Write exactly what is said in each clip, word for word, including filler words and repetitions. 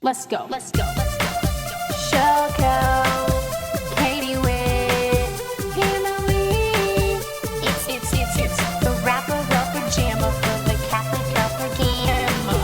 Let's go. Let's go. Let's go. Shoko, Katie Witt, Emily. It's, it's, it's, it's the rapper of pajama for the Catholic upper gamma.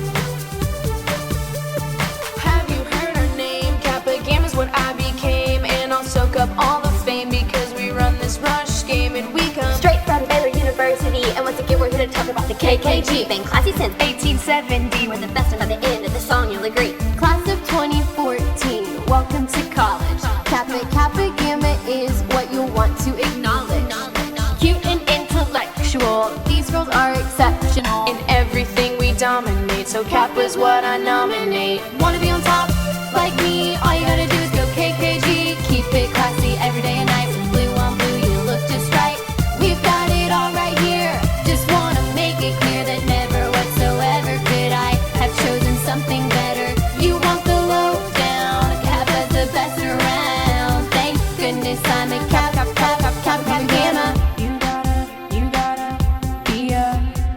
Have you heard our name? Kappa Gamma's what I became, and I'll soak up all the fame because we run this rush game and we come Straight from Baylor University, and once again we're here to talk about the K K G. Been classy since eighteen seventy. we're the best, and by the end of the song you'll agree. Class of twenty fourteen, welcome to college. Kappa Kappa Gamma is what you'll want to acknowledge. Cute and intellectual, these girls are exceptional. In everything we dominate, so Kappa's what I nominate. Wanna be on top like me? All you gotta do is go K K G. Keep it classy every day and night. With blue on blue, you look just right. We've got it all right here. Just wanna make it clear that never whatsoever could I have chosen something better. You want the lowdown? Kappa's the best around. Thank goodness I'm a Kappa, Kappa, Kappa, Kappa, Kappa Gamma. You gotta, you gotta be a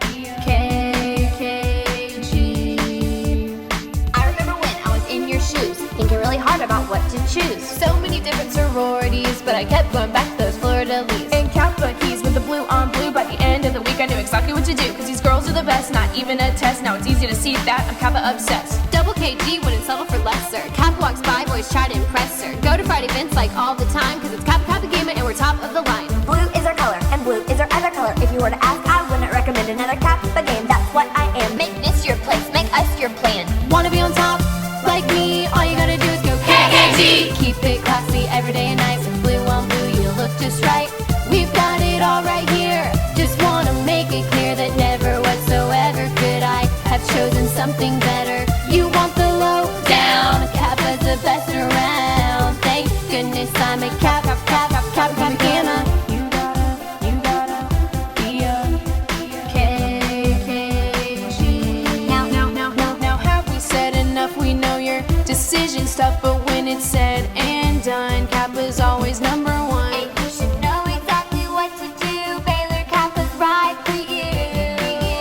K K G. I remember when I was in your shoes, thinking really hard about what to choose. So many different sororities, but I kept going back to those fleur-de-lis. And Kappa keys with the blue on blue. By the end of the week I knew exactly what to do, cause these girls are the best, not even a test. Now it's easy to see that I'm Kappa obsessed. Double K G wouldn't settle for lesser. Kappa walks by, boys try to impress her. Go to Friday events like all the time, cause it's Kappa Kappa Gamma and we're top of the line. Blue is our color, and blue is our other color. If you were to ask, I wouldn't recommend another Kappa game. That's what I am. Make this your place, make us your plan. Wanna be on top like me? All you gotta do is go K K G. Keep it classy every day and night. With blue on blue, you look just right. We've got it all right here. Just wanna make it clear that never whatsoever could I have chosen something better. You want the lowdown? Kappa's the best around. Thank goodness I'm a Kappa, Kappa, Kappa, Kappa Gamma. You gotta, you gotta be a K K G. Now, Now, now, now, now, have we said enough? We know your decision stuff, but when it's said and done, Kappa's always number one. and you should know exactly what to do. Baylor Kappa's right for you.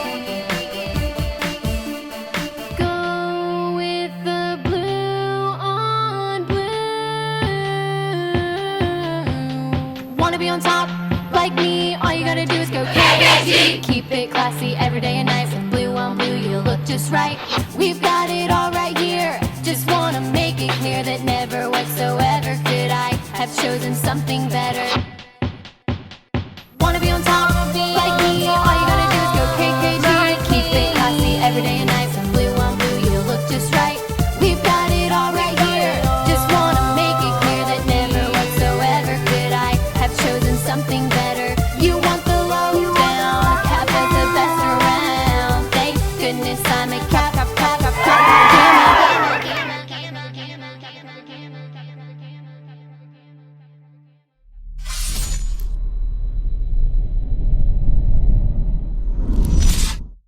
Go with the blue on blue. Wanna be on top like me? All you gotta do is go K K G. Keep it classy every day and night. With blue on blue, you look just right. We've got it all right here. Just wanna make it clear that never whatsoever could I have chosen something better. Wanna be on top like me? All you gotta do is go K K G. Keep it classy every day and night. From blue on blue, you look just right. We've got it all right here. Just wanna make it clear that never whatsoever could I have chosen something better. You want the lowdown? Kappa's the best around. Thank goodness I'm